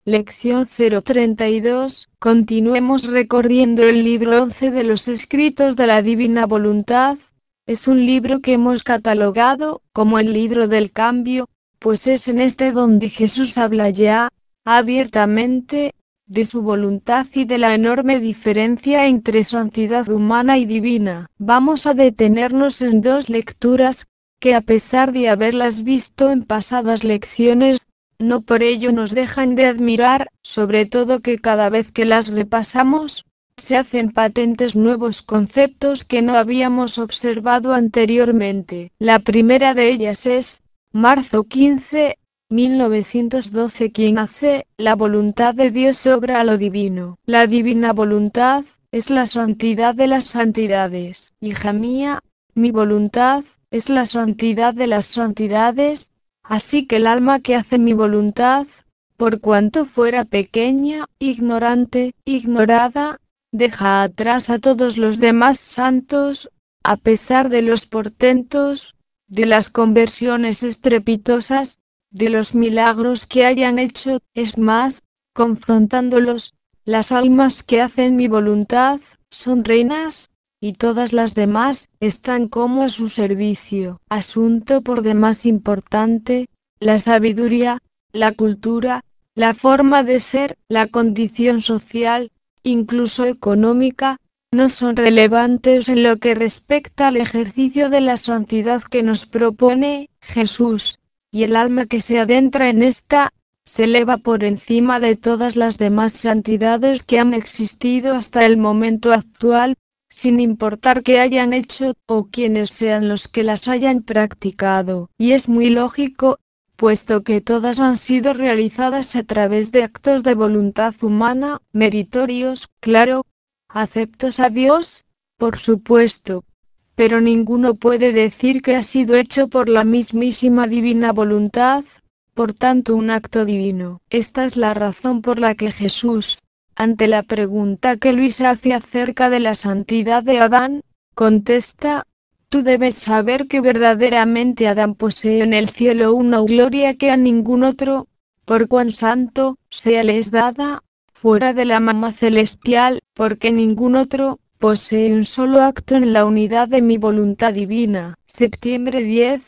Lección 032. Continuemos recorriendo el libro 11 de los escritos de la Divina Voluntad. Es un libro que hemos catalogado como el libro del cambio, pues es en este donde Jesús habla ya, abiertamente, de su voluntad y de la enorme diferencia entre santidad humana y divina. Vamos a detenernos en dos lecturas, que a pesar de haberlas visto en pasadas lecciones, no por ello nos dejan de admirar, sobre todo que cada vez que las repasamos, se hacen patentes nuevos conceptos que no habíamos observado anteriormente. La primera de ellas es, marzo 15, 1912. Quien hace la voluntad de Dios obra a lo divino. La divina voluntad es la santidad de las santidades. Hija mía, mi voluntad es la santidad de las santidades. Así que el alma que hace mi voluntad, por cuanto fuera pequeña, ignorante, ignorada, deja atrás a todos los demás santos, a pesar de los portentos, de las conversiones estrepitosas, de los milagros que hayan hecho. Es más, confrontándolos, las almas que hacen mi voluntad, son reinas, y todas las demás están como a su servicio. Asunto por demás importante, la sabiduría, la cultura, la forma de ser, la condición social, incluso económica, no son relevantes en lo que respecta al ejercicio de la santidad que nos propone Jesús, y el alma que se adentra en esta, se eleva por encima de todas las demás santidades que han existido hasta el momento actual, sin importar qué hayan hecho, o quiénes sean los que las hayan practicado. Y es muy lógico, puesto que todas han sido realizadas a través de actos de voluntad humana, meritorios, claro, aceptos a Dios, por supuesto. Pero ninguno puede decir que ha sido hecho por la mismísima divina voluntad, por tanto un acto divino. Esta es la razón por la que Jesús, ante la pregunta que Luis hace acerca de la santidad de Adán, contesta: tú debes saber que verdaderamente Adán posee en el cielo una gloria que a ningún otro, por cuán santo sea le es dada, fuera de la mamá celestial, porque ningún otro posee un solo acto en la unidad de mi voluntad divina. Septiembre 10,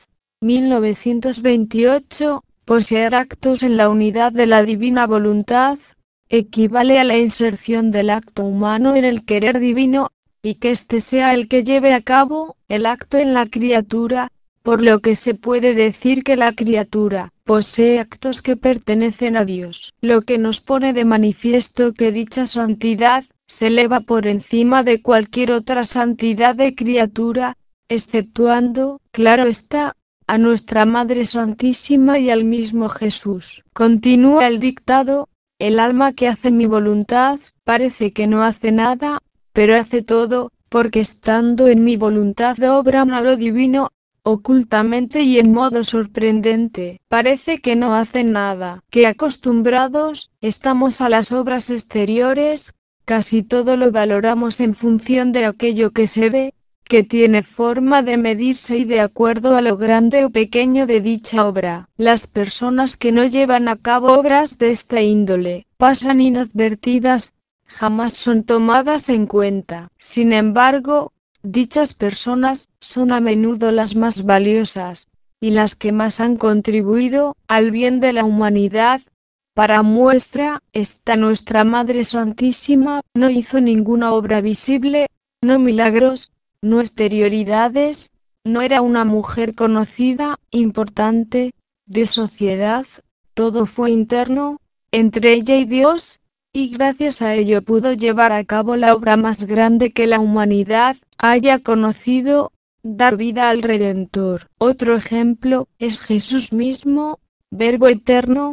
1928. Poseer actos en la unidad de la divina voluntad equivale a la inserción del acto humano en el querer divino, y que éste sea el que lleve a cabo el acto en la criatura, por lo que se puede decir que la criatura posee actos que pertenecen a Dios, lo que nos pone de manifiesto que dicha santidad se eleva por encima de cualquier otra santidad de criatura, exceptuando, claro está, a nuestra Madre Santísima y al mismo Jesús. Continúa el dictado: el alma que hace mi voluntad, parece que no hace nada, pero hace todo, porque estando en mi voluntad obran a lo divino, ocultamente y en modo sorprendente. Parece que no hacen nada, que acostumbrados estamos a las obras exteriores, casi todo lo valoramos en función de aquello que se ve, que tiene forma de medirse y de acuerdo a lo grande o pequeño de dicha obra. Las personas que no llevan a cabo obras de esta índole, pasan inadvertidas, jamás son tomadas en cuenta. Sin embargo, dichas personas son a menudo las más valiosas, y las que más han contribuido al bien de la humanidad. Para muestra, está nuestra Madre Santísima, no hizo ninguna obra visible, no milagros, no exterioridades, no era una mujer conocida, importante, de sociedad, todo fue interno, entre ella y Dios, y gracias a ello pudo llevar a cabo la obra más grande que la humanidad haya conocido, dar vida al Redentor. Otro ejemplo es Jesús mismo, Verbo eterno,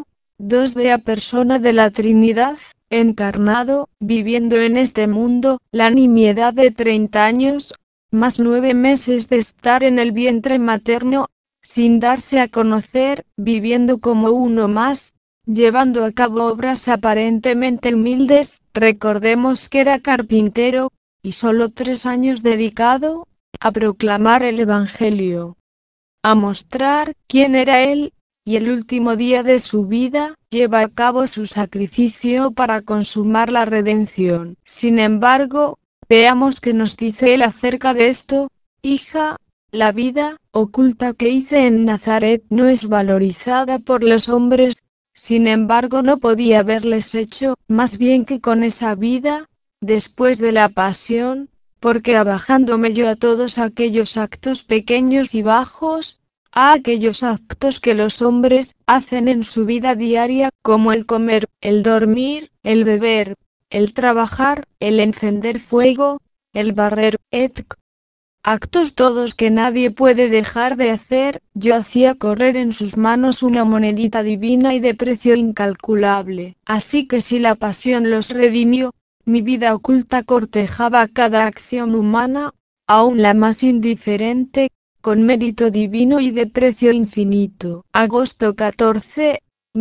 2 persona de la Trinidad, encarnado, viviendo en este mundo, la nimiedad de 30 años, más 9 meses de estar en el vientre materno, sin darse a conocer, viviendo como uno más, llevando a cabo obras aparentemente humildes. Recordemos que era carpintero, y solo 3 años dedicado a proclamar el Evangelio, a mostrar quién era él, y el último día de su vida, lleva a cabo su sacrificio para consumar la redención. Sin embargo, veamos qué nos dice él acerca de esto. Hija, la vida oculta que hice en Nazaret no es valorizada por los hombres, sin embargo no podía haberles hecho más bien que con esa vida, después de la pasión, porque abajándome yo a todos aquellos actos pequeños y bajos, a aquellos actos que los hombres hacen en su vida diaria, como el comer, el dormir, el beber, el trabajar, el encender fuego, el barrer, etc. Actos todos que nadie puede dejar de hacer, yo hacía correr en sus manos una monedita divina y de precio incalculable. Así que si la pasión los redimió, mi vida oculta cortejaba cada acción humana, aun la más indiferente, con mérito divino y de precio infinito. Agosto 14,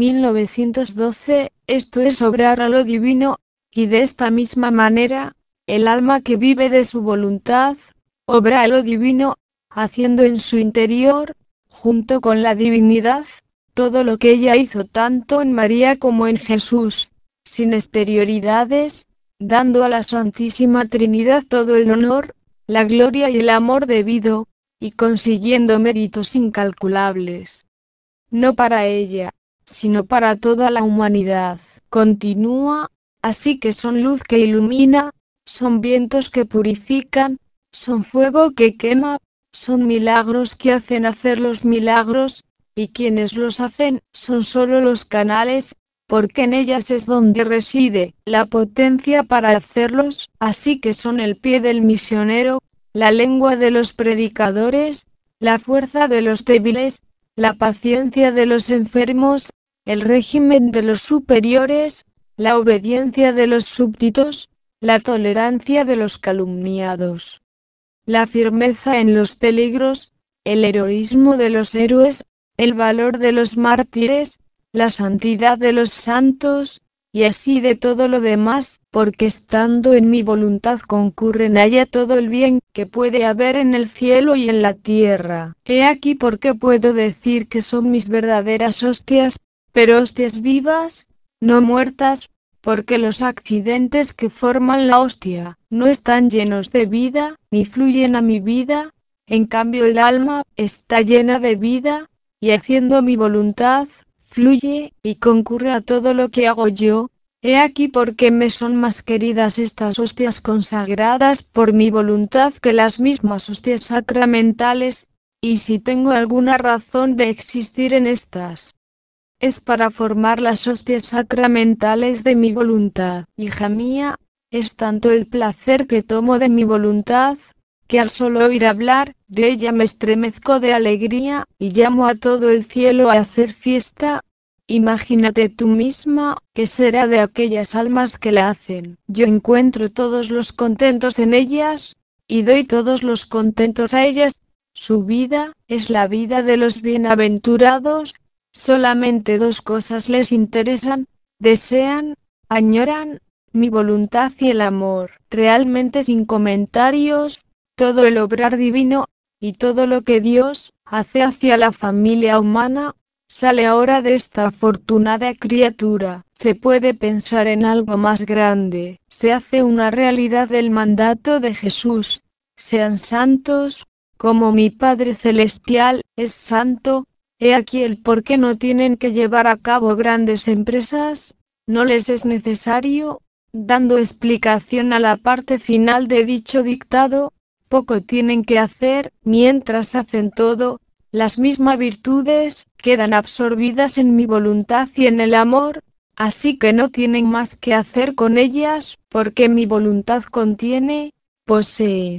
1912, esto es obrar a lo divino, y de esta misma manera, el alma que vive de su voluntad, obra a lo divino, haciendo en su interior, junto con la divinidad, todo lo que ella hizo tanto en María como en Jesús, sin exterioridades, dando a la Santísima Trinidad todo el honor, la gloria y el amor debido, y consiguiendo méritos incalculables. No para ella, sino para toda la humanidad. Continúa, así que son luz que ilumina, son vientos que purifican, son fuego que quema, son milagros que hacen hacer los milagros, y quienes los hacen son solo los canales, porque en ellas es donde reside la potencia para hacerlos, así que son el pie del misionero, la lengua de los predicadores, la fuerza de los débiles, la paciencia de los enfermos, el régimen de los superiores, la obediencia de los súbditos, la tolerancia de los calumniados, la firmeza en los peligros, el heroísmo de los héroes, el valor de los mártires, la santidad de los santos, y así de todo lo demás, porque estando en mi voluntad concurren allá todo el bien que puede haber en el cielo y en la tierra. He aquí por qué puedo decir que son mis verdaderas hostias, pero hostias vivas, no muertas, porque los accidentes que forman la hostia no están llenos de vida, ni fluyen a mi vida, en cambio el alma está llena de vida, y haciendo mi voluntad, fluye, y concurre a todo lo que hago yo. He aquí por qué me son más queridas estas hostias consagradas por mi voluntad que las mismas hostias sacramentales, y si tengo alguna razón de existir en estas, es para formar las hostias sacramentales de mi voluntad. Hija mía, es tanto el placer que tomo de mi voluntad, que al solo oír hablar de ella me estremezco de alegría, y llamo a todo el cielo a hacer fiesta. Imagínate tú misma, ¿qué será de aquellas almas que la hacen? Yo encuentro todos los contentos en ellas, y doy todos los contentos a ellas. Su vida es la vida de los bienaventurados. Solamente dos cosas les interesan, desean, añoran, mi voluntad y el amor. Realmente sin comentarios, todo el obrar divino, y todo lo que Dios hace hacia la familia humana, sale ahora de esta afortunada criatura. Se puede pensar en algo más grande, se hace una realidad el mandato de Jesús. Sean santos, como mi Padre Celestial es santo. He aquí el por qué no tienen que llevar a cabo grandes empresas, no les es necesario, dando explicación a la parte final de dicho dictado, poco tienen que hacer, mientras hacen todo, las mismas virtudes, quedan absorbidas en mi voluntad y en el amor, así que no tienen más que hacer con ellas, porque mi voluntad contiene, posee,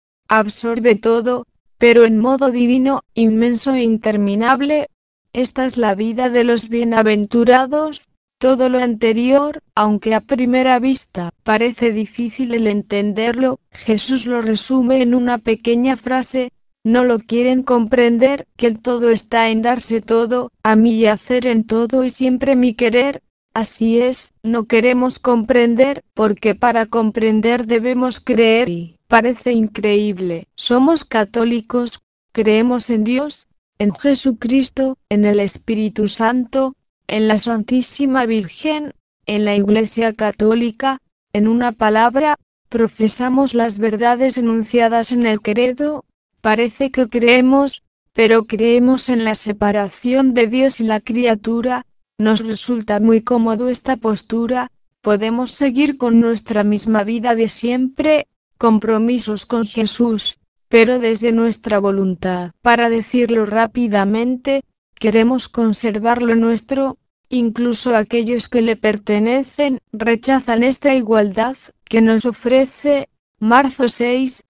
absorbe todo, pero en modo divino, inmenso e interminable. Esta es la vida de los bienaventurados. Todo lo anterior, aunque a primera vista parece difícil el entenderlo, Jesús lo resume en una pequeña frase: no lo quieren comprender, que el todo está en darse todo, a mí y hacer en todo y siempre mi querer. Así es, no queremos comprender, porque para comprender debemos creer y, parece increíble, somos católicos, creemos en Dios, en Jesucristo, en el Espíritu Santo, en la Santísima Virgen, en la Iglesia Católica. En una palabra, profesamos las verdades enunciadas en el credo. Parece que creemos, pero creemos en la separación de Dios y la criatura. Nos resulta muy cómodo esta postura. Podemos seguir con nuestra misma vida de siempre, compromisos con Jesús, pero desde nuestra voluntad. Para decirlo rápidamente, queremos conservar lo nuestro. Incluso aquellos que le pertenecen rechazan esta igualdad que nos ofrece. Marzo 6,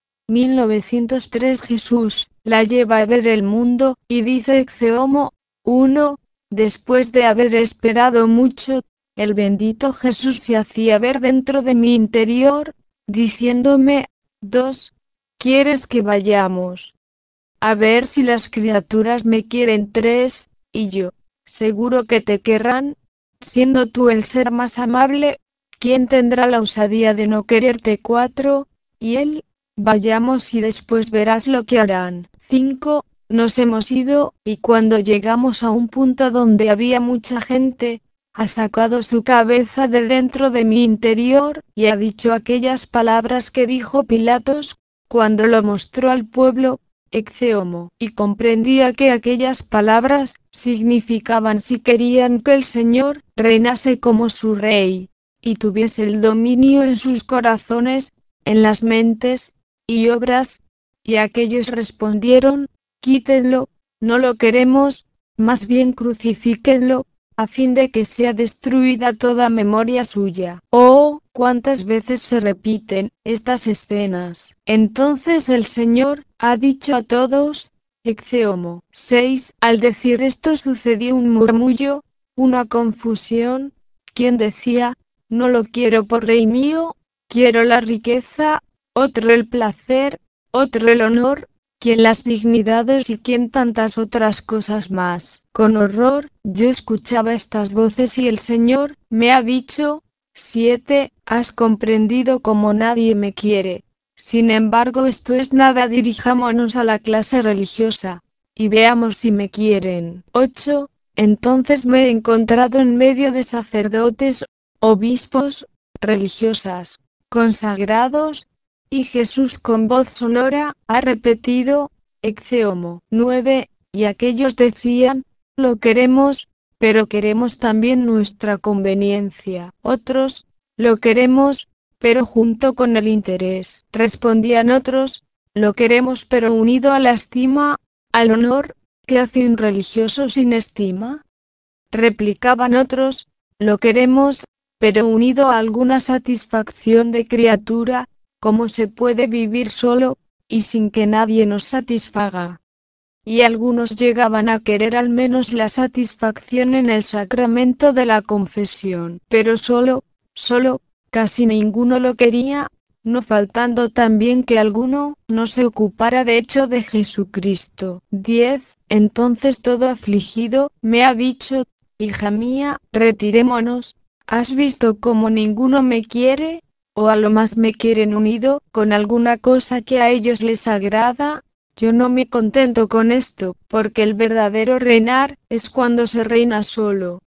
1903. Jesús la lleva a ver el mundo, y dice Ecce Homo. 1. Después de haber esperado mucho, el bendito Jesús se hacía ver dentro de mi interior, diciéndome: 2. ¿Quieres que vayamos a ver si las criaturas me quieren? 3. Y yo: seguro que te querrán, siendo tú el ser más amable. ¿Quién tendrá la osadía de no quererte? 4. Y él: vayamos y después verás lo que harán. 5. Nos hemos ido, y cuando llegamos a un punto donde había mucha gente, ha sacado su cabeza de dentro de mi interior, y ha dicho aquellas palabras que dijo Pilatos, cuando lo mostró al pueblo, Ecce Homo. Y comprendía que aquellas palabras significaban si querían que el Señor reinase como su rey, y tuviese el dominio en sus corazones, en las mentes y obras. Y aquellos respondieron: quítenlo, no lo queremos, más bien crucifíquenlo, a fin de que sea destruida toda memoria suya. Oh, cuántas veces se repiten estas escenas. Entonces el Señor ha dicho a todos, Ecce Homo. 6. Al decir esto sucedió un murmullo, una confusión. ¿Quién decía: no lo quiero por rey mío, quiero la riqueza? Otro el placer, otro el honor, quien las dignidades y quien tantas otras cosas más. Con horror, yo escuchaba estas voces y el Señor me ha dicho: 7. Has comprendido como nadie me quiere. Sin embargo, esto es nada. Dirijámonos a la clase religiosa, y veamos si me quieren. 8. Entonces me he encontrado en medio de sacerdotes, obispos, religiosas, consagrados, y Jesús con voz sonora ha repetido, Ecce Homo. 9. Y aquellos decían: lo queremos, pero queremos también nuestra conveniencia. Otros: lo queremos, pero junto con el interés. Respondían otros: lo queremos pero unido a la estima, al honor. ¿Qué hace un religioso sin estima? Replicaban otros: lo queremos, pero unido a alguna satisfacción de criatura. ¿Cómo se puede vivir solo, y sin que nadie nos satisfaga? Y algunos llegaban a querer al menos la satisfacción en el sacramento de la confesión. Pero solo, casi ninguno lo quería, no faltando también que alguno no se ocupara de hecho de Jesucristo. 10. Entonces todo afligido, me ha dicho: hija mía, retirémonos. ¿Has visto cómo ninguno me quiere? O a lo más me quieren unido con alguna cosa que a ellos les agrada. Yo no me contento con esto, porque el verdadero reinar es cuando se reina solo.